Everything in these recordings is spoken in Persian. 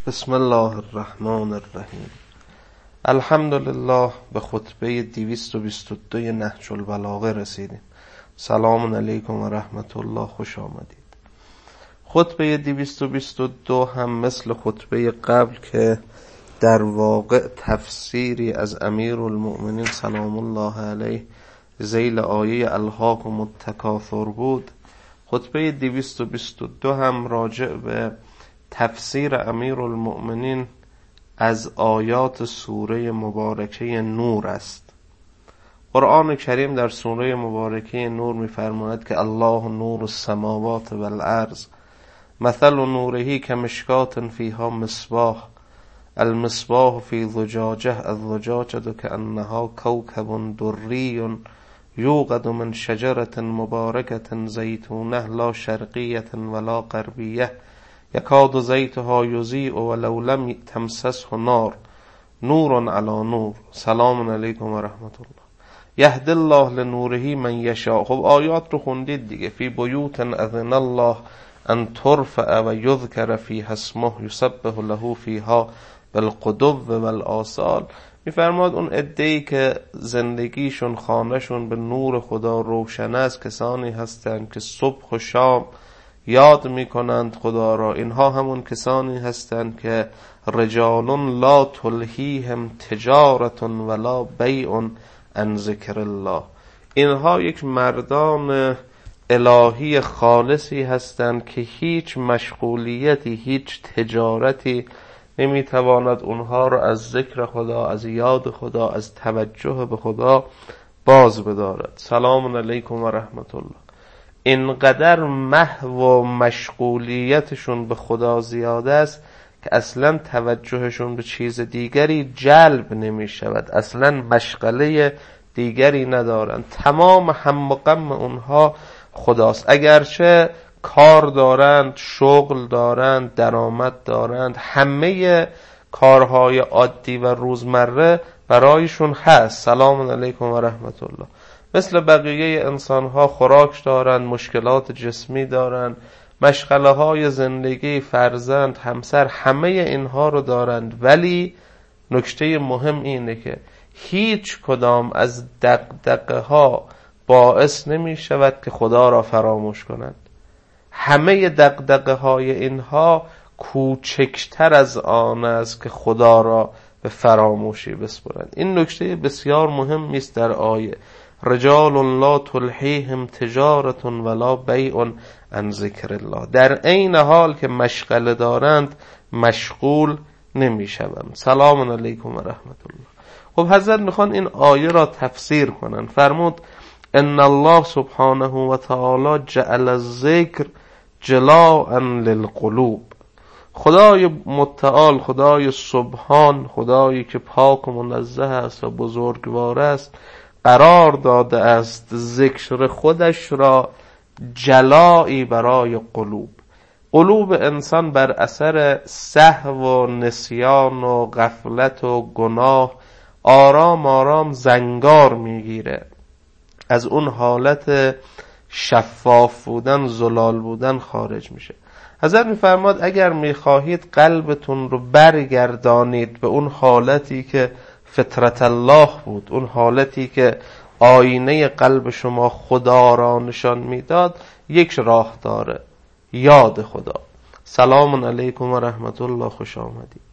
بسم الله الرحمن الرحیم. الحمدلله. به خطبه 222 نهج البلاغه رسیدیم. سلام علیکم و رحمت الله، خوش آمدید. خطبه 222 هم مثل خطبه قبل که در واقع تفسیری از امیرالمؤمنین سلام الله علیه ذیل آیه الهاکم التکاثر بود، خطبه 222 هم راجع به تفسیر امیرالمؤمنین از آیات سوره مبارکه نور است. قرآن کریم در سوره مبارکه نور می‌فرماید که الله نور السماوات والارض مثل نوره کمشکاة فیها مصباح المصباح فی زجاجه الزجاجة کأنها کوکب دری یوقد من شجرة مبارکة زیتونه لا شرقیة ولا غربیة یکاد زیتها یضیء ولو لم تمسسه نار نور علی نور. سلام علیکم و رحمت الله. یهدی الله لنوره من یشاء. خب آیات رو خوندید دیگه. فی بیوت اذن الله ان ترفع و یذکر فیها اسمه یسبح له فیها بالغدو والآصال. میفرماد اون عده‌ای که زندگیشون خانهشون به نور خدا روشن است، کسانی هستند که صبح و شام یاد میکنند خدا را. اینها همون کسانی هستند که رجال لا تلهیهم تجارت ولا بیع عن ذکر الله. اینها یک مردان الهی خالصی هستند که هیچ مشغولیتی، هیچ تجارتی نمیتواند اونها را از ذکر خدا، از یاد خدا، از توجه به خدا باز بدارد. سلام علیکم و رحمت الله. اینقدر محو و مشغولیتشون به خدا زیاده است که اصلا توجهشون به چیز دیگری جلب نمی شود، اصلا مشغله دیگری ندارند. تمام هم و غم اونها خداست. اگرچه کار دارند، شغل دارند، درآمد دارند، همه کارهای عادی و روزمره برایشون هست. سلام علیکم و رحمت الله. مثل بقیه انسانها خوراک دارند، مشکلات جسمی دارند، مشغله های زندگی، فرزند، همسر، همه اینها رو دارند. ولی نکته مهم اینه که هیچ کدام از دغدغه ها باعث نمی شود که خدا را فراموش کنند. همه دغدغه های اینها کوچکتر از آن است که خدا را به فراموشی بسپرند. این نکته بسیار مهمی است در آیه. رجال لا تلهیهم تجارت ولا بیع عن ذکر الله. در عین حال که مشغله دارند مشغول نمی شوند. سلام علیکم و رحمت الله. خب حضرت میخوان این آیه را تفسیر کنن. فرمود ان الله سبحانه و تعالی جعل الذکر جلاء للقلوب. خدای متعال، خدای سبحان، خدایی که پاک و منزه است و بزرگوار است، قرار داده است ذکر خودش را جلایی برای قلوب انسان بر اثر سهو و نسیان و غفلت و گناه آرام آرام زنگار میگیره، از اون حالت شفاف بودن، زلال بودن خارج میشه. حضرت میفرماد اگر میخواهید قلبتون رو برگردانید به اون حالتی که فطرت الله بود، اون حالتی که آینه قلب شما خدا را نشان میداد، یک راه داره: یاد خدا. سلام علیکم و رحمت الله، خوش آمدید.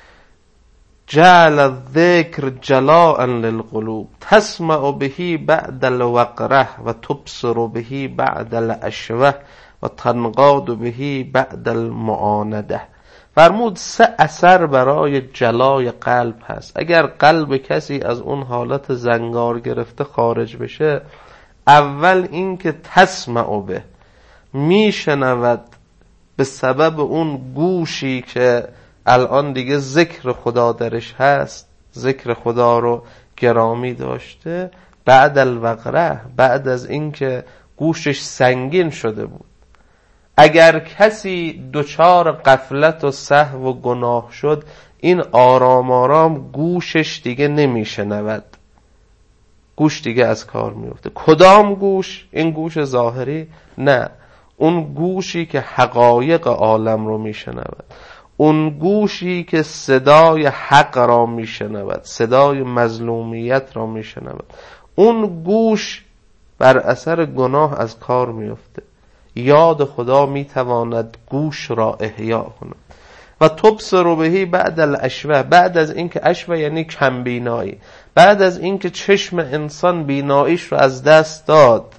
جعل الذکر جلاء للقلوب تسمع به بعد الوقره و تبصر به بعد الاشوه و تنقاد به بعد المعانده. فرمود 3 اثر برای جلای قلب هست. اگر قلب کسی از اون حالت زنگار گرفته خارج بشه، اول این که تسمع به، میشنود به سبب اون گوشی که الان دیگه ذکر خدا درش هست، ذکر خدا رو گرامی داشته. بعد الوقره، بعد از این که گوشش سنگین شده بود. اگر کسی دچار غفلت و سهو و گناه شد، این آرام آرام گوشش دیگه نمیشنود، گوش دیگه از کار میفته. کدام گوش؟ این گوش ظاهری؟ نه، اون گوشی که حقایق عالم رو میشنود، اون گوشی که صدای حق را میشنود، صدای مظلومیت را میشنود، اون گوش بر اثر گناه از کار میفته. یاد خدا میتواند گوش را احیا کند. و تبصر بهی بعد الاشوه، بعد از اینکه اشوه یعنی کم بینایی، بعد از اینکه چشم انسان بیناییش رو از دست داد،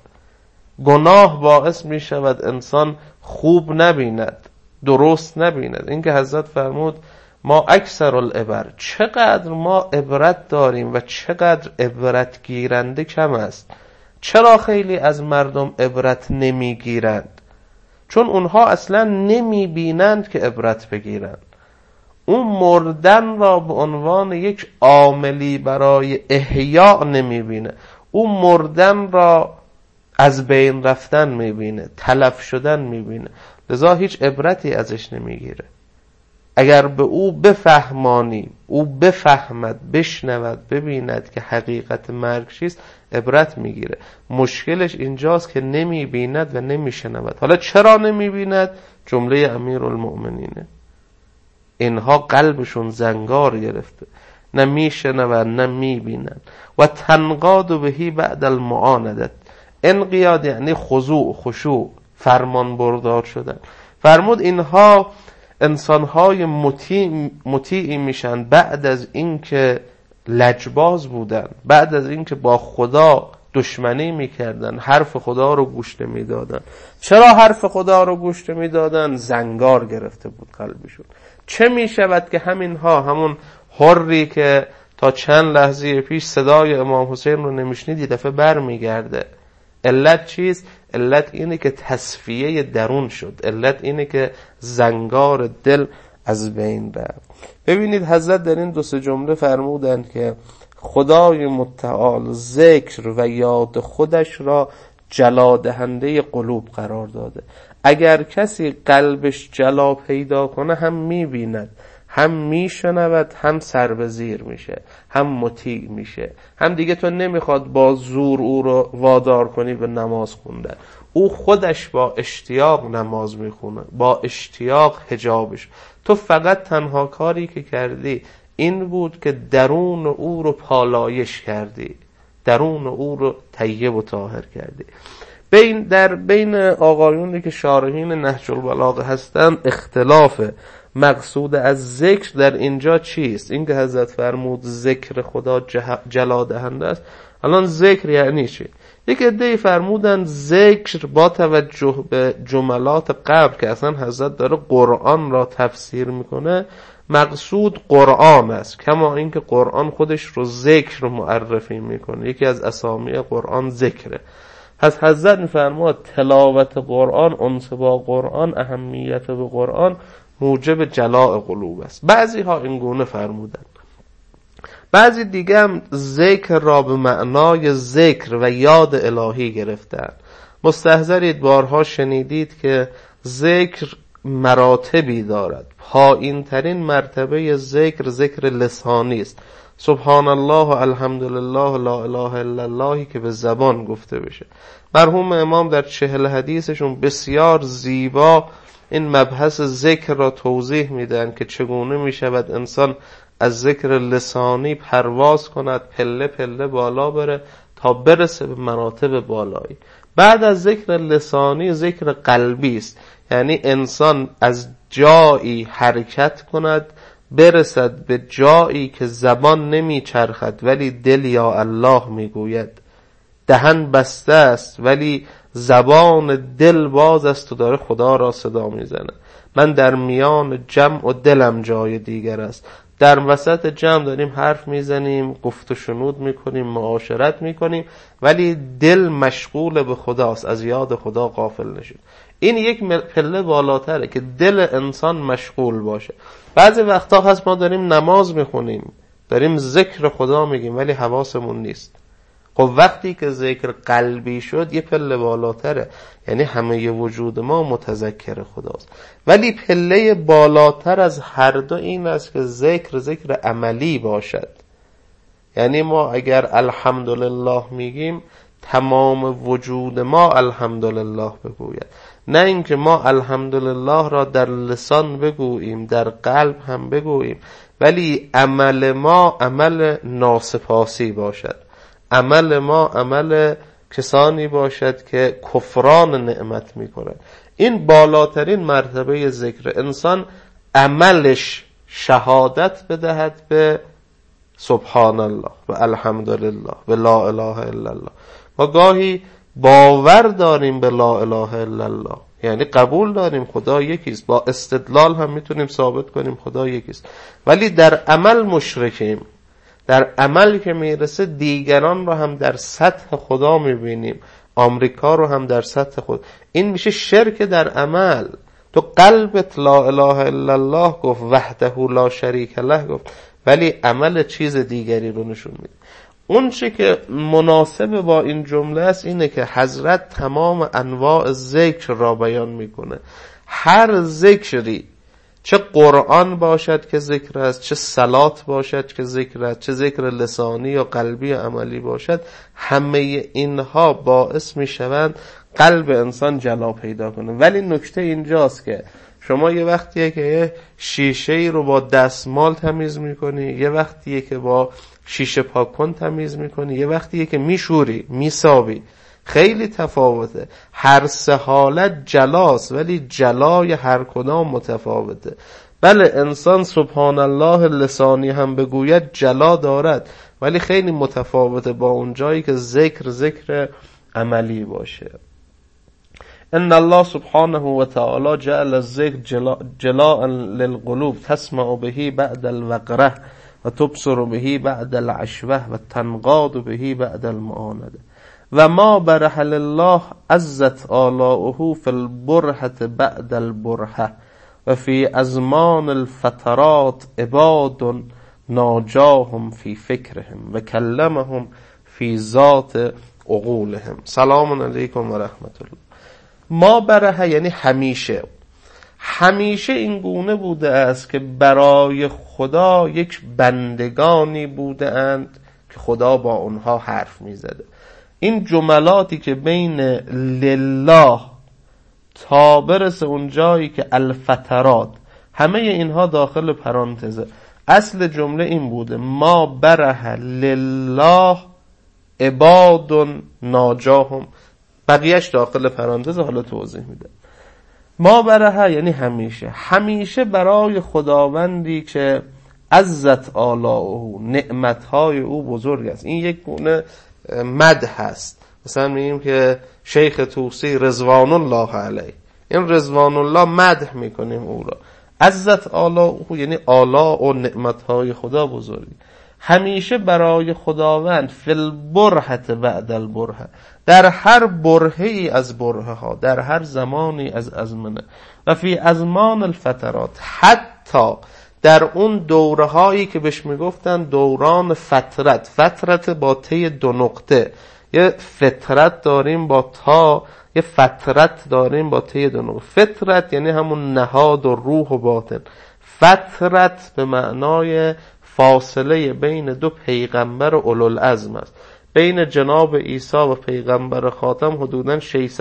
گناه باعث می شود انسان خوب نبیند، درست نبیند. اینکه حضرت فرمود ما اکثر العبر، چقدر ما عبرت داریم و چقدر عبرت گیرنده کم است. چرا خیلی از مردم عبرت نمی گیرند؟ چون اونها اصلا نمی بینند که عبرت بگیرند. اون مردن را به عنوان یک عاملی برای احیا نمی بینه، اون مردن را از بین رفتن می بینه، تلف شدن می بینه، لذا هیچ عبرتی ازش نمی گیره. اگر به او بفهمانی، او بفهمد، بشنود، ببیند که حقیقت مرگ چیست، عبرت میگیره. مشکلش اینجاست که نمی بیند و نمی شنود. حالا چرا نمی بیند؟ جمله امیرالمؤمنینه. اینها قلبشون زنگار گرفته، نه می شنود نه می بیند. و تنقاد بهی بعد المعاندت، انقیاد یعنی خضوع، خشوع، فرمان بردار شدن. فرمود اینها انسانهای مطیعی میشن بعد از اینکه لجباز بودن، بعد از اینکه با خدا دشمنی میکردن، حرف خدا رو گوش نمیدادن. چرا حرف خدا رو گوش نمیدادن؟ زنگار گرفته بود قلبشون. چه میشود که همینها، همون حری که تا چند لحظه پیش صدای امام حسین رو نمیشنید، یه دفعه بر میگرده. علت چیست؟ علت اینه که تصفیه درون شد، علت اینه که زنگار دل از بین رفت. ببینید حضرت در این 2-3 جمله فرمودند که خدای متعال ذکر و یاد خودش را جلا دهنده قلوب قرار داده. اگر کسی قلبش جلا پیدا کنه، هم میبیند، هم میشنود، هم سر به زیر میشه، هم مطیع میشه، هم دیگه تو نمیخواد با زور او رو وادار کنی به نماز خوندن. او خودش با اشتیاق نماز میخونه، با اشتیاق حجابش. تو فقط تنها کاری که کردی این بود که درون او رو پالایش کردی، درون او رو طیب و طاهر کردی. در بین آقایونی که شارحین نهج البلاغه هستند اختلاف مقصود از ذکر در اینجا چیست. این که حضرت فرمود ذکر خدا جلا دهنده است، الان ذکر یعنی چی؟ یک عده‌ای فرمودن ذکر با توجه به جملات قبل که اصلا حضرت داره قرآن را تفسیر میکنه، مقصود قرآن است، کما اینکه قرآن خودش رو ذکر معرفی میکنه. یکی از اسامی قرآن ذکره. پس حضرت میفرماد تلاوت قرآن، انس با قرآن، اهمیت به قرآن موجب جلاء قلوب است. بعضی ها این گونه فرمودن، بعضی دیگه هم ذکر را به معنای ذکر و یاد الهی گرفتن. مستحضرید بارها شنیدید که ذکر مراتبی دارد. پایین ترین مرتبه ذکر لسانی است. سبحان الله، الحمدلله، لا اله الا الله که به زبان گفته بشه. مرحوم امام در 40 حدیثشون بسیار زیبا این مبحث ذکر را توضیح میدن که چگونه میشود انسان از ذکر لسانی پرواز کند، پله پله بالا بره تا برسه به مراتب بالایی. بعد از ذکر لسانی ذکر قلبی است، یعنی انسان از جایی حرکت کند برسد به جایی که زبان نمیچرخد ولی دل یا الله میگوید، دهن بسته است ولی زبان دل باز است و داره خدا را صدا میزنه. من در میان جمع و دلم جای دیگر است. در وسط جمع داریم حرف میزنیم، گفت و شنود میکنیم، معاشرت میکنیم، ولی دل مشغول به خداست، از یاد خدا غافل نشید. این یک پله بالاتره که دل انسان مشغول باشه. بعضی وقتا هست ما داریم نماز میخونیم، داریم ذکر خدا میگیم، ولی حواسمون نیست. خب وقتی که ذکر قلبی شد یه پله بالاتره، یعنی همه وجود ما متذکر خداست. ولی پله بالاتر از هر دو این است که ذکر عملی باشد. یعنی ما اگر الحمدلله میگیم تمام وجود ما الحمدلله بگوید، نه اینکه ما الحمدلله را در لسان بگوییم، در قلب هم بگوییم، ولی عمل ما عمل ناسپاسی باشد، عمل ما عمل کسانی باشد که کفران نعمت میکنند. این بالاترین مرتبه ذکر. انسان عملش شهادت بدهد به سبحان الله و الحمدلله و لا اله الا الله. ما گاهی باور داریم به لا اله الا الله، یعنی قبول داریم خدا یکیست، با استدلال هم میتونیم ثابت کنیم خدا یکیست، ولی در عمل مشرکیم. در عمل که میرسه دیگران رو هم در سطح خدا میبینیم، آمریکا رو هم در سطح خود. این میشه شرک در عمل. تو قلبت لا اله الا الله گفت، وحده لا شریک له گفت، ولی عمل چیز دیگری رو نشون میده. اون چی که مناسب با این جمله است اینه که حضرت تمام انواع ذکر را بیان میکنه. هر ذکری، چه قرآن باشد که ذکر است، چه صلات باشد که ذکر است، چه ذکر لسانی یا قلبی یا عملی باشد، همه اینها باعث میشوند قلب انسان جلا پیدا کنه. ولی نکته اینجاست که شما یه وقتیه که یه شیشه ای رو با دستمال تمیز میکنی، یه وقتیه که با شیشه پاک کن تمیز میکنی، یه وقتیه که میشوری، میسابی. خیلی تفاوته. هر سه حالت جلاست، ولی جلای هر کدام متفاوته. بله انسان سبحان الله لسانی هم بگوید جلا دارد، ولی خیلی متفاوته با اون جایی که ذکر عملی باشه. ان الله سبحانه و تعالی جعل الذکر جلاء للقلوب تسمع به بعد الوقره و تبصر به بعد العشوه و تنقاد به بعد المعانده و ما برح لله عزت آلاؤه فی البرهة بعد البرهة و فی ازمان الفترات عباد ناجاهم فی فکرهم و کلمهم فی ذات عقولهم. سلام علیکم و رحمت الله. ما برح یعنی همیشه این گونه بوده است که برای خدا یک بندگانی بوده اند که خدا با اونها حرف میزده. این جملاتی که بین لله تا برسه اون جایی که الفترات، همه اینها داخل پرانتزه. اصل جمله این بوده ما برح لله عباد ناجاهم، بقیهش داخل پرانتزه، حالا توضیح میده. ما برح یعنی همیشه برای خداوندی که عزت آلاؤه، نعمتهای او بزرگ است. این یک گونه مدح هست. مثلا میگیم که شیخ طوسی رضوان الله علیه، این رضوان الله مدح میکنیم او را. عزت آلاؤه یعنی آلاء و نعمتهای خدا بزرگی. همیشه برای خداوند فی البرهة بعد البرهة، در هر برهه‌ای از برهه ها، در هر زمانی از ازمنه، و فی ازمان الفترات، حتی در اون دوره هایی که بهش میگفتن دوران فترت با تی 2 نقطه، یه فترت داریم با تا، یه فترت داریم با تی 2 نقطه. فترت یعنی همون نهاد و روح و باطن. فترت به معنای فاصله بین 2 پیغمبر اولوالعزم است. بین جناب عیسی و پیغمبر خاتم حدوداً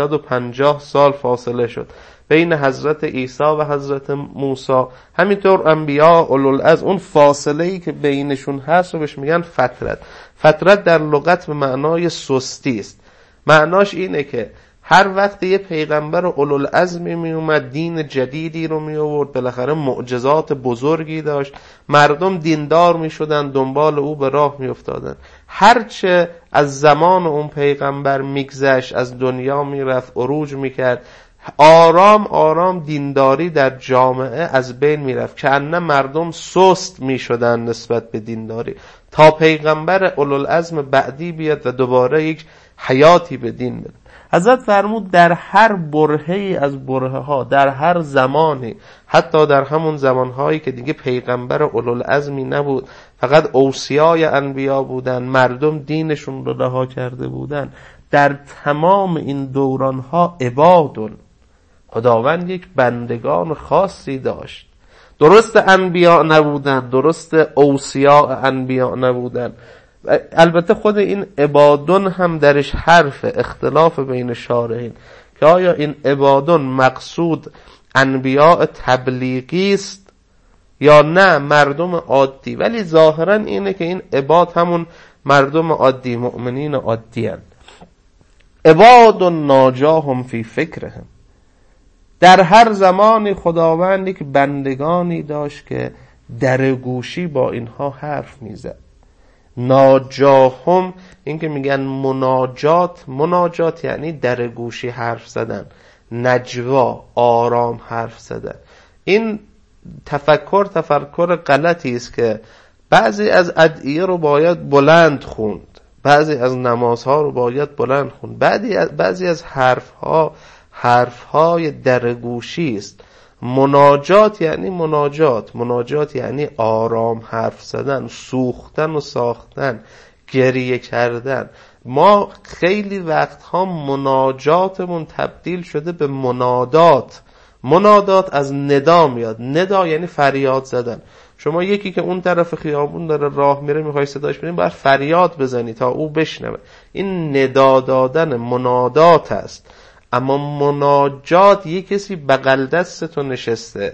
650 سال فاصله شد. بین حضرت عیسی و حضرت موسی، همینطور انبیاء اولوالعزم، اون فاصله‌ای که بینشون هست رو بهش میگن فترت. فترت در لغت به معنای سستی است. معناش اینه که هر وقت یه پیغمبر اولوالعزمی می اومد، دین جدیدی رو می آورد، بالاخره معجزات بزرگی داشت، مردم دیندار می شدن، دنبال او به راه می افتادن. هرچه از زمان اون پیغمبر میگذشت، از دنیا می رفت، عروج می کرد، آرام آرام دینداری در جامعه از بین می رفت، که انه مردم سست می شدن نسبت به دینداری، تا پیغمبر اولوالعزم بعدی بیاد و دوباره یک حیاتی به دین بده. حضرت فرمود در هر برهه‌ای از برهه ها، در هر زمانی، حتی در همون زمانهایی که دیگه پیغمبر اولوالعزمی نبود، فقط اوصیای انبیا بودن، مردم دینشون رو رها کرده بودن، در تمام این دورانها عبادون، خداوند یک بندگان خاصی داشت. درست انبیا نبودن، درست اوصیا انبیا نبودن، البته خود این عبادون هم درش حرف اختلاف بین شارحین که آیا این عبادون مقصود انبیاء تبلیغی است یا نه مردم عادی، ولی ظاهرا اینه که این عباد همون مردم عادی، مؤمنین عادی هستند. عباد ناجاهم فی فکرهم، در هر زمانی خداوند یک بندگانی داشت که در گوشی با اینها حرف میزد. ناجاهم، این که میگن مناجات یعنی در گوشی حرف زدن، نجوا آرام حرف زدن. این تفکر غلطی است که بعضی از ادعیه رو باید بلند خوند، بعضی از نمازها رو باید بلند خوند، بعضی از حرفهای درگوشی است. مناجات یعنی آرام حرف زدن، سوختن و ساختن، گریه کردن. ما خیلی وقتها مناجاتمون تبدیل شده به منادات. منادات از ندا میاد، ندا یعنی فریاد زدن. شما یکی که اون طرف خیابون داره راه میره میخوای صداش بدین، باید فریاد بزنی تا او بشنوه. این ندا دادن منادات است. اما مناجات یک کسی بغل دستتون نشسته،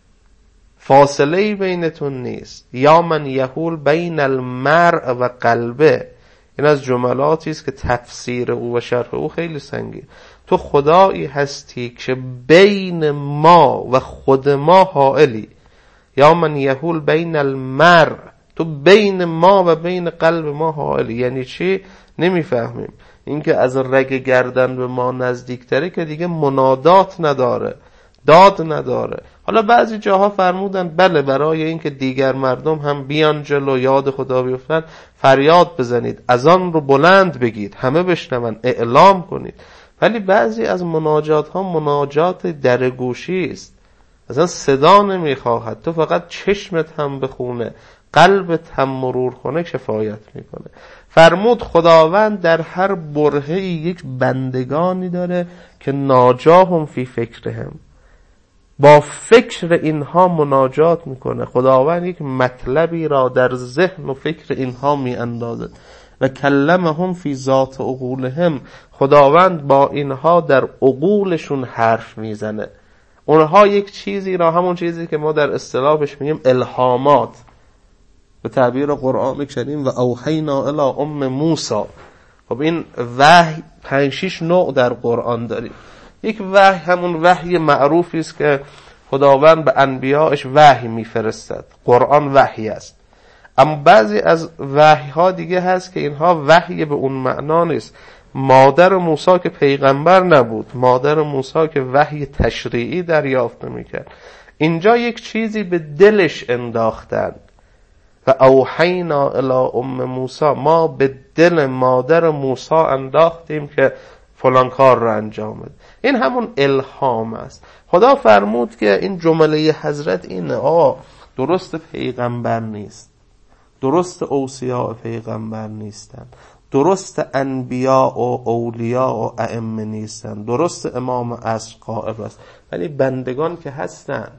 فاصله بینتون نیست. یا من یحول بین المرء و قلبه، این از جملاتی است که تفسیر او و شرح او خیلی سنگین. تو خدایی هستی که بین ما و خود ما حائلی. یا من یحول بین المرء، تو بین ما و بین قلب ما حائلی. یعنی چی؟ نمیفهمیم. این که از رگ گردن به ما نزدیکتره که دیگه منادات نداره، داد نداره. حالا بعضی جاها فرمودن بله، برای این که دیگر مردم هم بیان جلو یاد خدا بیفتن فریاد بزنید، اذان رو بلند بگید، همه بشنون، اعلام کنید. ولی بعضی از مناجات ها مناجات درگوشی است، اصلا صدا نمیخواهد، تو فقط چشمت هم بخونه، قلبت هم مرور کنه کفایت میکنه. فرمود خداوند در هر برهه‌ای یک بندگانی داره که ناجاهم فی فکرهم، با فکر اینها مناجات میکنه. خداوند یک مطلبی را در ذهن و فکر اینها میاندازد. و کلمهم فی ذات عقولهم، خداوند با اینها در عقولشون حرف میزنه. اونها یک چیزی را، همون چیزی که ما در اصطلاحش میگیم الهامات، به تعبیر قرآن کریم و اوحینا الی ام موسی. خب این وحی 5-6 نوع در قرآن داریم. یک وحی همون وحی معروفی است که خداوند به انبیاءش وحی میفرستد، قرآن وحی است. اما بعضی از وحی ها دیگه هست که اینها وحی به اون معنا نیست. مادر موسی که پیغمبر نبود، مادر موسی که وحی تشریعی دریافت میکرد، اینجا یک چیزی به دلش انداختند. و اوحینا الی ام موسی، ما به دل مادر موسی انداختیم که فلان کار رو انجام بده. این همون الهام است. خدا فرمود که این جمله حضرت اینه، درست پیغمبر نیست، درست اوصیاء پیغمبر نیستن، درست انبیاء و اولیاء و ائمه نیستن، درست امام عصر غائب است، ولی بندگان که هستند.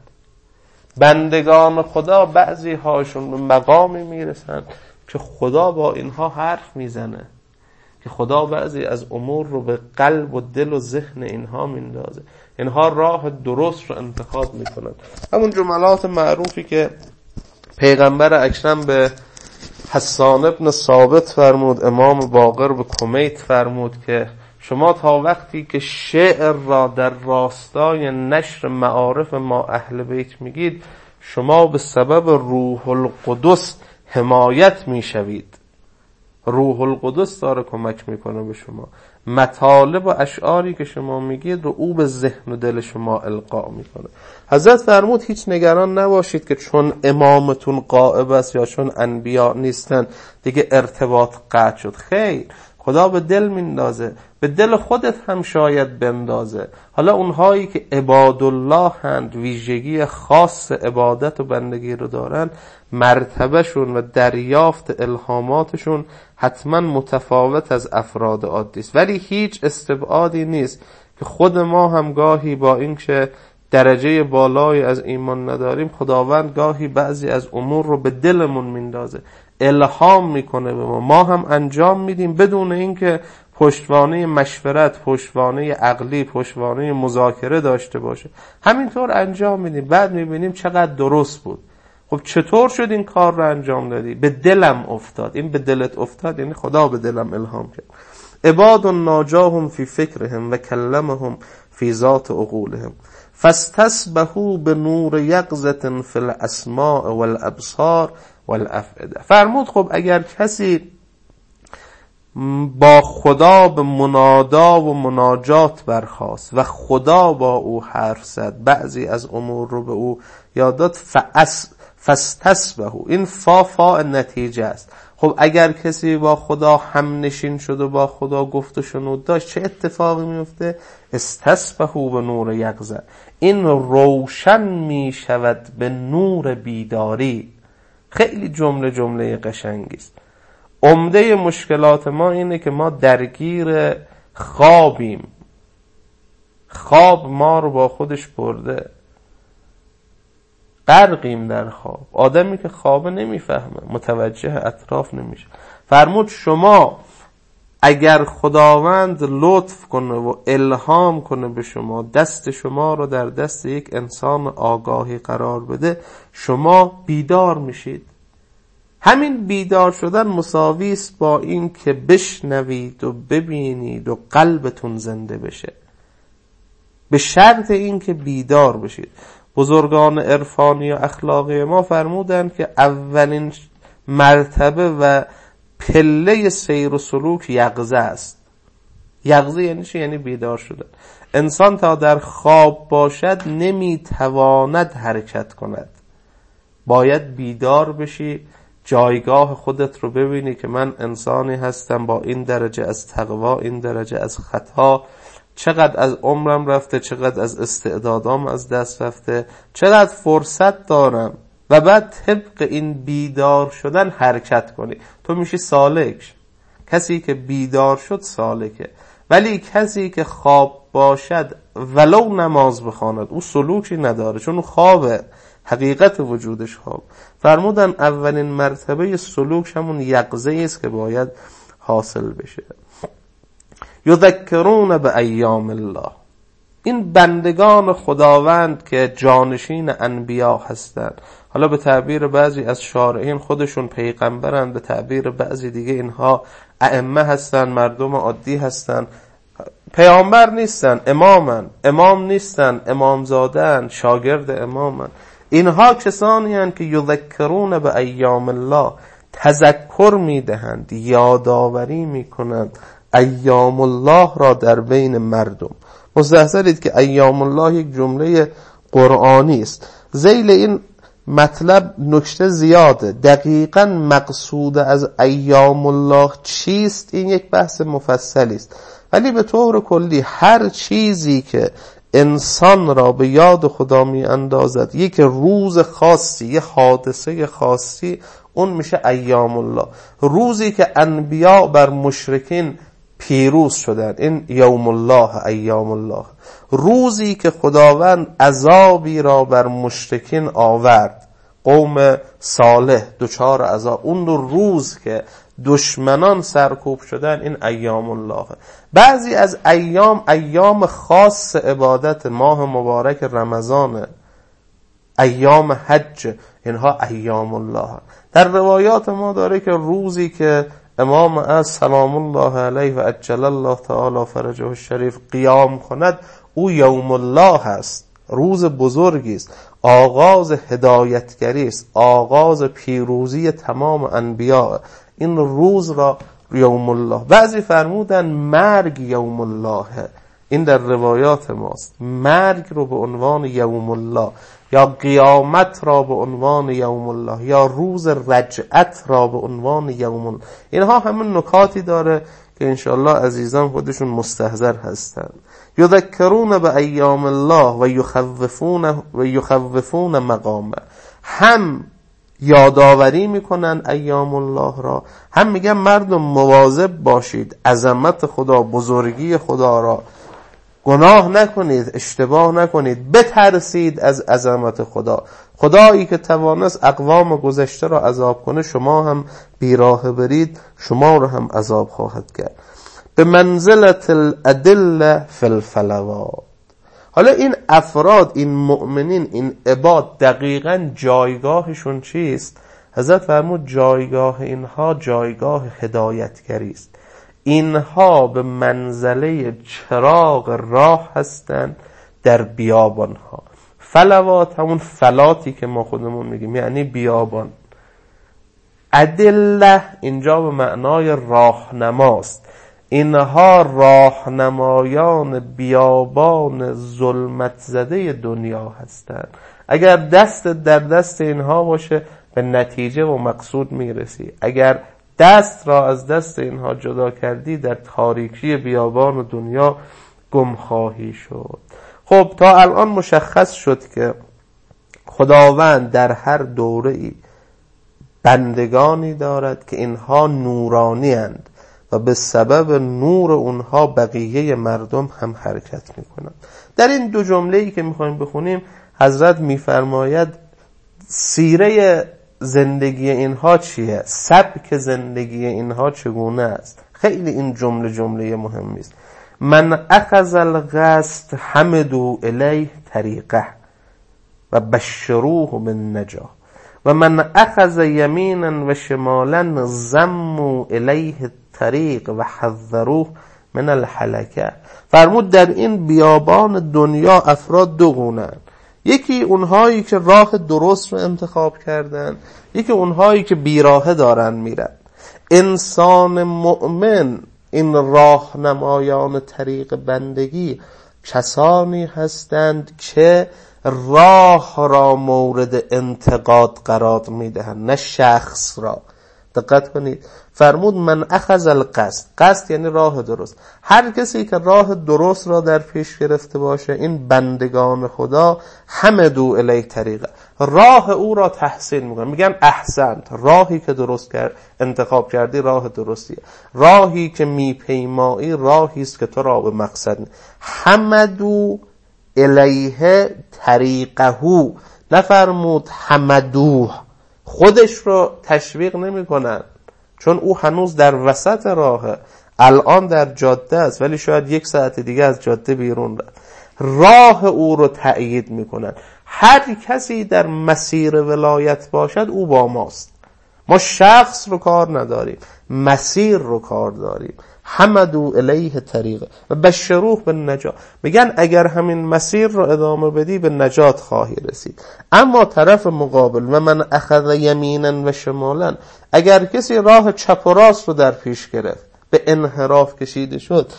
بندگان خدا بعضی هاشون به مقامی میرسن که خدا با اینها حرف میزنه، که خدا بعضی از امور رو به قلب و دل و ذهن اینها میندازه. اینها راه درست رو انتخاب میکنن. همون جملات معروفی که پیغمبر اکرم به حسان ابن ثابت فرمود، امام باقر به کمیت فرمود که شما تا وقتی که شعر را در راستای نشر معارف ما اهل بیت میگید، شما به سبب روح القدس حمایت میشوید. روح القدس داره کمک میکنه به شما. مطالب و اشعاری که شما میگید رو او به ذهن و دل شما القا میکنه. حضرت فرمود هیچ نگران نباشید که چون امامتون غائب است یا چون انبیا نیستن دیگه ارتباط قطع شد. خیر، خدا به دل میندازه، به دل خودت هم شاید بندازه. حالا اونهایی که عبادالله هند، ویژگی خاص عبادت و بندگی رو دارن، مرتبهشون و دریافت الهاماتشون حتما متفاوت از افراد عادی است. ولی هیچ استبعادی نیست که خود ما هم گاهی با این که درجه بالایی از ایمان نداریم، خداوند گاهی بعضی از امور رو به دلمون میندازه، الهام میکنه به ما هم انجام میدیم بدون اینکه پشتوانه مشورت، پشتوانه عقلی، پشتوانه مذاکره داشته باشه. همینطور انجام میدیم، بعد میبینیم چقدر درست بود. خب چطور شد این کار رو انجام دادی؟ به دلم افتاد. این به دلت افتاد یعنی خدا به دلم الهام کرد. عباد ناجاهم فی فکرهم و کلمهم فی ذات عقولهم فاستسبحوا بنور یقظة فی الاسماع والابصار والافئده. فرمود خب اگر کسی با خدا به منادا و مناجات برخاست و خدا با او حرف زد، بعضی از امور رو به او یاد داد، فاستسبحوا، این فا نتیجه است. خب اگر کسی با خدا هم نشین شد و با خدا گفت و شنود داشت، چه اتفاقی میفته؟ استسبحوا به نور یقظه، این روشن می شود به نور بیداری. خیلی جمله قشنگی است. عمده مشکلات ما اینه که ما درگیر خوابیم، خواب ما رو با خودش برده، غرقیم در خواب. آدمی که خواب نمیفهمه، متوجه اطراف نمیشه. فرمود شما اگر خداوند لطف کنه و الهام کنه به شما، دست شما رو در دست یک انسان آگاهی قرار بده، شما بیدار میشید. همین بیدار شدن مساوی است با این که بشنوید و ببینید و قلبتون زنده بشه، به شرط این که بیدار بشید. بزرگان عرفانی و اخلاقی ما فرمودند که اولین مرتبه و پله سیر و سلوک یقظه است. یقظه یعنی چی؟ یعنی بیدار شدن. انسان تا در خواب باشد نمیتواند حرکت کند، باید بیدار بشی، جایگاه خودت رو ببینی که من انسانی هستم با این درجه از تقوا، این درجه از خطا، چقدر از عمرم رفته، چقدر از استعدادام از دست رفته، چقدر فرصت دارم، و بعد طبق این بیدار شدن حرکت کنی. تو میشی سالک. کسی که بیدار شد سالکه. ولی کسی که خواب باشد ولو نماز بخواند او سلوکی نداره، چون خوابه، حقیقت وجودش خواب. فرمودن اولین مرتبه سلوک همون یقظه است که باید حاصل بشه. یذکرون به ایام الله، این بندگان خداوند که جانشین انبیا هستند. حالا به تعبیر بعضی از شارعین خودشون پیغمبرن، به تعبیر بعضی دیگه اینها ائمه هستن، مردم عادی هستن، پیامبر نیستن، امام نیستن، امامزادن، شاگرد امامن. اینها کسانی هستند که یذکرون به ایام الله، تذکر میدهند، یادآوری میکنند ایام الله را در بین مردم. مستحضرید که ایام الله یک جمله قرآنی است. ذیل این مطلب نکته زیاده. دقیقاً مقصود از ایام الله چیست؟ این یک بحث مفصلی است، ولی به طور کلی هر چیزی که انسان را به یاد خدا می اندازد، یک روز خاصی، یک حادثه خاصی، اون میشه ایام الله. روزی که انبیا بر مشرکین پیروز شدن، این یوم الله، ایام الله. روزی که خداوند عذابی را بر مشرکین آورد، قوم صالح دچار عذاب، اون روز که دشمنان سرکوب شدن، این ایام الله. بعضی از ایام خاص عبادت، ماه مبارک رمضان، ایام حج، اینها ایام الله. در روایات ما داره که روزی که امام از سلام الله علیه و عجل الله تعالی فرجه الشریف قیام کند، او یوم الله است، روز بزرگی است، آغاز هدایتگری است، آغاز پیروزی تمام انبیا. این روز را یوم الله. بعضی فرمودن مرگ یوم الله، این در روایات ماست. مرگ رو به عنوان یوم الله، یا قیامت را به عنوان یوم الله، یا روز رجعت را به عنوان یوم الله. اینها همون نکاتی داره که انشاءالله عزیزان خودشون مستحضر هستند. یذکرون به ایام الله و یخوفون مقامه، هم یادآوری میکنن ایام الله را، هم میگن مردم مواظب باشید، عظمت خدا، بزرگی خدا را گناه نکنید، اشتباه نکنید، بترسید از عظمت خدا. خدایی که توانست اقوام گذشته را عذاب کنه، شما هم بیراه برید شما را هم عذاب خواهد کرد. به منزلت الادله فی الفلوات. حالا این افراد، این مؤمنین، این عباد دقیقاً جایگاهشون چیست؟ حضرت فرمود جایگاه اینها جایگاه هدایتگری است. اینها به منزله چراغ راه هستند در بیابانها. فلوات همون فلاتی که ما خودمون میگیم، یعنی بیابان. ادله اینجا به معنای راهنماست. اینها راهنمایان بیابان ظلمت زده دنیا هستند. اگر دست در دست اینها باشه به نتیجه و مقصود میرسی. اگر دست را از دست اینها جدا کردی در تاریکی بیابان و دنیا گم خواهی شد. خب تا الان مشخص شد که خداوند در هر دوره‌ای بندگانی دارد که اینها نورانی اند و به سبب نور اونها بقیه مردم هم حرکت میکنند. در این دو جمله‌ای که میخوایم بخونیم حضرت میفرماید سیره زندگی اینها چیه؟ سبک زندگی اینها چگونه است؟ خیلی این جمله مهمی است. من اخذ القسط حمدوا الیه طریقه و بشروه بالنجاح و من اخذ یمینا و شمالا ضموا الیه الطریق و حذروه من الهلکه. فرمود در این بیابان دنیا افراد دو گونه‌اند. یکی اونهایی که راه درست رو انتخاب کردن، یکی اونهایی که بیراهه دارن میرن. انسان مؤمن، این راهنمایان طریق بندگی کسانی هستند که راه را مورد انتقاد قرار میدهند، نه شخص را. دقت کنید، فرمود من اخذ القصد. قصد یعنی راه درست. هر کسی که راه درست را در پیش گرفته باشه، این بندگان خدا حمدوا الیه طریقه، راه او را تحسین میکنن، میگن احسنت، راهی که درست انتخاب کردی راه درستیه، راهی که میپیمایی راهی است که تو را به مقصد حمدوا الیه طریقه. نفرمود حمدوه، خودش رو تشویق نمی کنن، چون او هنوز در وسط راهه، الان در جاده است ولی شاید 1 ساعت دیگه از جاده بیرون رفت. راه او رو تأیید می کنن. هر کسی در مسیر ولایت باشد او با ماست. ما شخص رو کار نداریم، مسیر رو کار داریم. حمدوا الیه طریقه و بشروه بالنجاح. میگن اگر همین مسیر رو ادامه بدی به نجات خواهی رسید. اما طرف مقابل و من اخذ یمینا و شمالا، اگر کسی راه چپ و راست رو در پیش گرفت، به انحراف کشیده شد،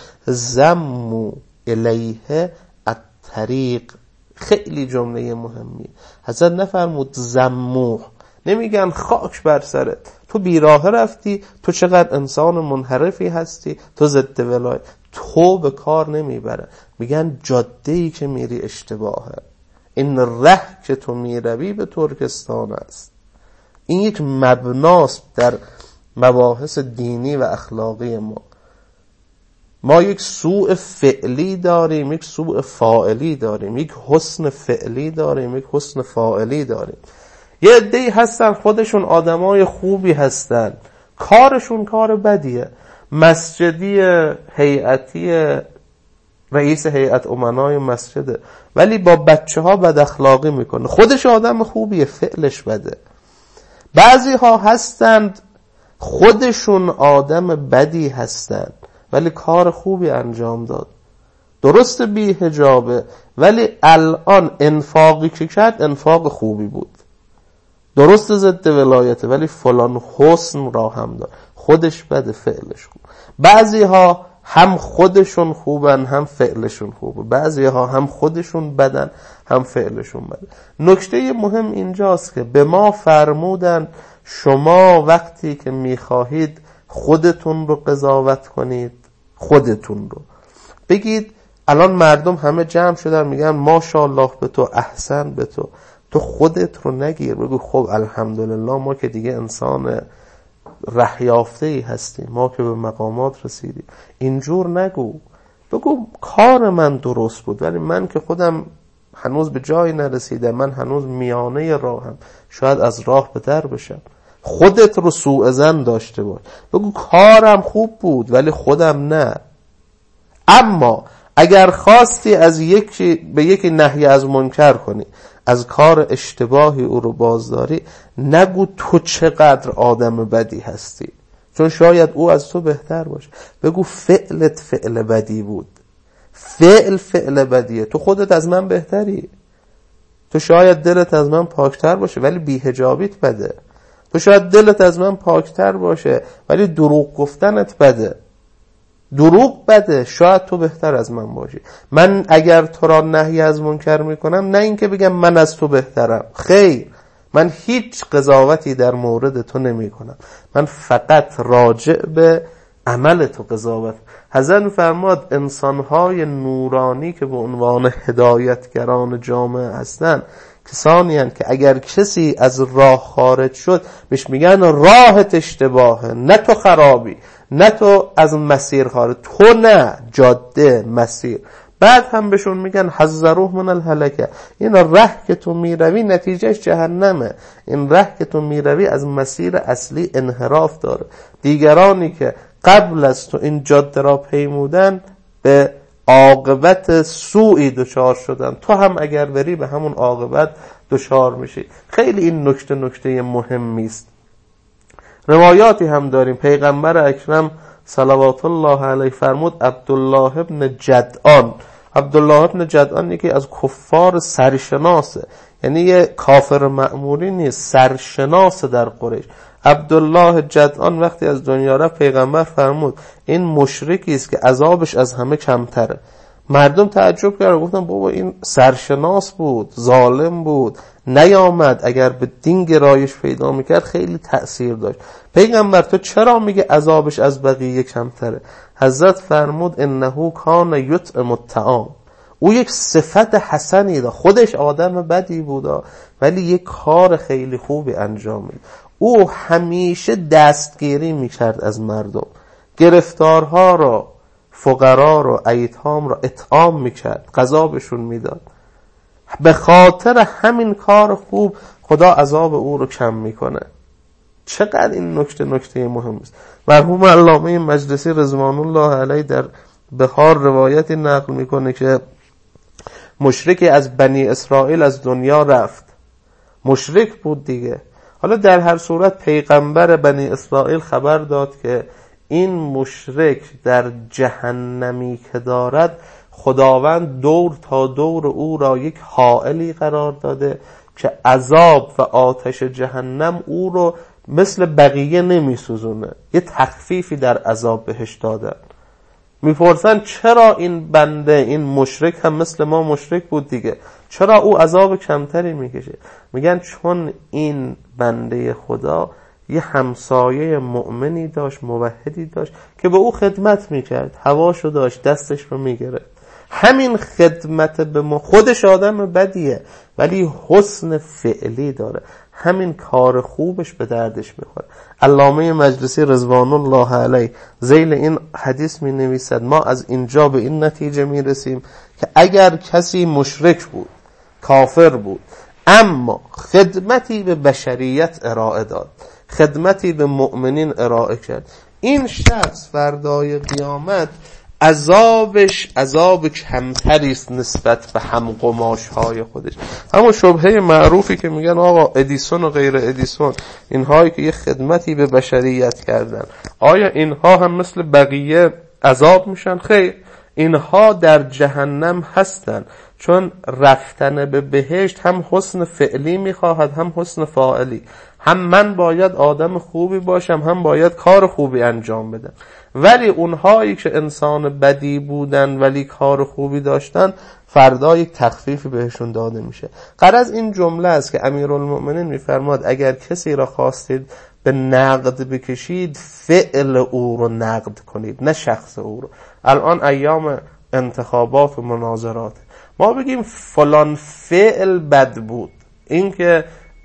ضموا الیه الطریق. خیلی جمله مهمی. حضرت نفرمود ضموه، نمیگن خاک بر سرت، تو بیراه رفتی، تو چقدر انسان منحرفی هستی، تو ضد ولایت، تو به کار نمیبره. میگن جاده‌ای که میری اشتباهه، این ره که تو میروی به ترکستان است. این یک مبناست در مباحث دینی و اخلاقی ما یک سوء فعلی داریم، یک سوء فاعلی داریم، یک حسن فعلی داریم، یک حسن فاعلی داریم. یه عده‌ای هستن خودشون آدمای خوبی هستن، کارشون کار بدیه، مسجدی، هیئتی، رئیس هیئت امنای مسجده، ولی با بچه ها بد اخلاقی میکنه، خودش آدم خوبیه، فعلش بده. بعضی ها هستند خودشون آدم بدی هستند ولی کار خوبی انجام داد، درست بی حجابه ولی الان انفاقی که کرد انفاق خوبی بود، درست ضد ولایته ولی فلان حسن را هم دار، خودش بده فعلش خوب. بعضی ها هم خودشون خوبن هم فعلشون خوبه، بعضی ها هم خودشون بدن هم فعلشون بده. نکته مهم اینجاست که به ما فرمودن شما وقتی که میخواهید خودتون رو قضاوت کنید، خودتون رو بگید. الان مردم همه جمع شدن میگن ماشاءالله به تو، احسن به تو، تو خودت رو نگیر، بگو خب الحمدلله ما که دیگه انسان رهیافته‌ای هستیم، ما که به مقامات رسیدیم. اینجور نگو، بگو کار من درست بود ولی من که خودم هنوز به جایی نرسیدم، من هنوز میانه راهم، شاید از راه به در بشم. خودت رو سوء ظن داشته باش، بگو کارم خوب بود ولی خودم نه. اما اگر خواستی از به یکی نهی از منکر کنی، از کار اشتباهی او رو بازداری، نگو تو چقدر آدم بدی هستی، چون شاید او از تو بهتر باشه. بگو فعلت فعل بدی بود، فعل بدیه، تو خودت از من بهتری، تو شاید دلت از من پاکتر باشه ولی بی‌حجابیت بده، تو شاید دلت از من پاکتر باشه ولی دروغ گفتنت بده. دروغ بده، شاید تو بهتر از من باشی. من اگر تو را نهی از منکر میکنم، نه اینکه بگم من از تو بهترم، خیر، من هیچ قضاوتی در مورد تو نمی کنم، من فقط راجع به عمل تو قضاوت. حضرت فرماد انسانهای نورانی که به عنوان هدایتگران جامعه هستند کسانی هستند که اگر کسی از راه خارج شد بهش میگن راهت اشتباهه، نه تو خرابی، نه تو از مسیر خارج، تو نه، جاده مسیر. بعد هم بهشون میگن حذروه من الهلکه، این راه که تو میروی نتیجهش جهنمه، این راه که تو میروی از مسیر اصلی انحراف داره. دیگرانی که قبل از تو این جاده را پیمودن به عاقبت سوئی دچار شدن، تو هم اگر بری به همون عاقبت دچار میشی. خیلی این نکته مهمی است. روایاتی هم داریم، پیغمبر اکرم صلوات الله علیه فرمود عبدالله ابن جدعان. عبدالله ابن جدعان یکی از کفار سرشناسه، یعنی یه کافر معمولی نیست، سرشناس در قریش. عبدالله جدعان وقتی از دنیا رفت پیغمبر فرمود این مشرکی است که عذابش از همه کمتره. مردم تعجب کردن، گفتن بابا این سرشناس بود، ظالم بود، نیامد، اگر به دین گرایش پیدا میکرد خیلی تأثیر داشت. پیغمبر تو چرا میگه عذابش از بقیه کمتره؟ حضرت فرمود انه کان یطعم الطعام، او یک صفت حسنی داشت، خودش آدم بدی بود ولی یک کار خیلی خوبی انجام میداد. او همیشه دستگیری میکرد از مردم، گرفتارها را، فقرا را، ایتام را اطعام میکرد، غذا بهشون میداد. به خاطر همین کار خوب خدا عذاب او رو کم میکنه. چقدر این نکته مهم است. مرحوم علامه مجلسی رضوان الله علیه در بهار روایتی نقل میکنه که مشرکی از بنی اسرائیل از دنیا رفت. مشرک بود دیگه. حالا در هر صورت پیغمبر بنی اسرائیل خبر داد که این مشرک در جهنمی که دارد خداوند دور تا دور او را یک حائلی قرار داده که عذاب و آتش جهنم او رو مثل بقیه نمی سوزونه، یه تخفیفی در عذاب بهش دادن. میپرسن چرا این بنده، این مشرک هم مثل ما مشرک بود دیگه، چرا او عذاب کمتری میکشه؟ میگن چون این بنده خدا یه همسایه مؤمنی داشت، موحدی داشت که به او خدمت میکرد، هواشو داشت، دستش رو میگرفت. همین خدمت به ما، خودش آدم بدیه ولی حسن فعلی داره، همین کار خوبش به دردش میخوره. علامه مجلسی رضوان الله علیه ذیل این حدیث می نویسد ما از اینجا به این نتیجه می رسیم که اگر کسی مشرک بود، کافر بود، اما خدمتی به بشریت ارائه داد، خدمتی به مؤمنین ارائه کرد، این شخص فردای قیامت عذابش عذاب کمتری است نسبت به هم قماش‌های خودش. همون شبهه معروفی که میگن آقا ادیسون و غیر ادیسون، اینهایی که یه خدمتی به بشریت کردن، آیا اینها هم مثل بقیه عذاب میشن؟ خیر، اینها در جهنم هستن، چون رفتن به بهشت هم حسن فعلی میخواهد هم حسن فاعلی. هم من باید آدم خوبی باشم، هم باید کار خوبی انجام بدم. ولی اونهایی که انسان بدی بودن ولی کار خوبی داشتن، فردا یک تخفیفی بهشون داده میشه. غرض این جمله است که امیرالمؤمنین میفرماد اگر کسی را خواستید به نقد بکشید، فعل او رو نقد کنید، نه شخص او رو. الان ایام انتخابات و مناظرات، ما بگیم فلان فعل بد بود، این که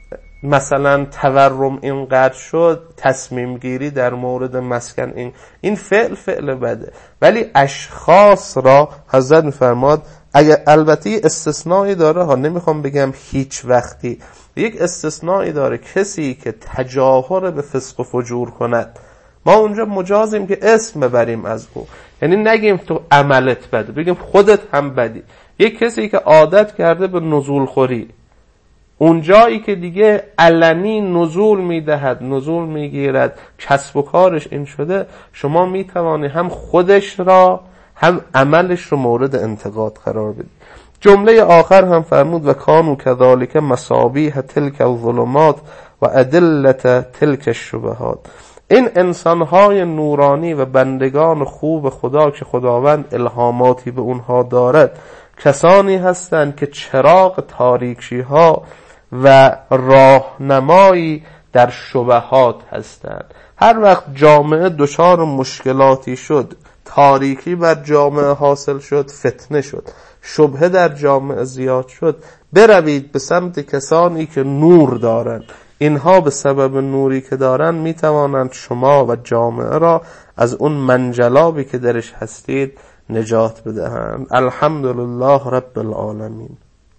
مثلا تورم اینقدر شد، تصمیم گیری در مورد مسکن این فعل بده. ولی اشخاص را حضرت میفرماد اگر، البته استثنایی داره ها، نمیخوام بگم هیچ وقتی، یک استثنایی داره، کسی که تجاهر به فسق و فجور کند ما اونجا مجازیم که اسم ببریم از او، یعنی نگیم تو عملت بده، بگیم خودت هم بدی. یک کسی که عادت کرده به نزول خوری، اونجایی که دیگه علنی نزول میدهد، نزول میگیرد، کسب و کارش این شده، شما میتوانی هم خودش را هم عملش رو مورد انتقاد قرار بدی. جمله آخر هم فرمود و کانوا کذالک مصابیح تلک الظلمات و ادلت تلک الشبهات. این انسانهای نورانی و بندگان خوب خدا که خداوند الهاماتی به اونها دارد، کسانی هستند که چراغ تاریکی ها و راهنمایی در شبهات هستند. هر وقت جامعه دچار مشکلاتی شد، تاریکی بر جامعه حاصل شد، فتنه شد، شبهه در جامعه زیاد شد، بروید به سمت کسانی که نور دارند. اینها به سبب نوری که دارند میتوانند شما و جامعه را از اون منجلابی که درش هستید نجات بدهند. الحمدلله رب العالمین.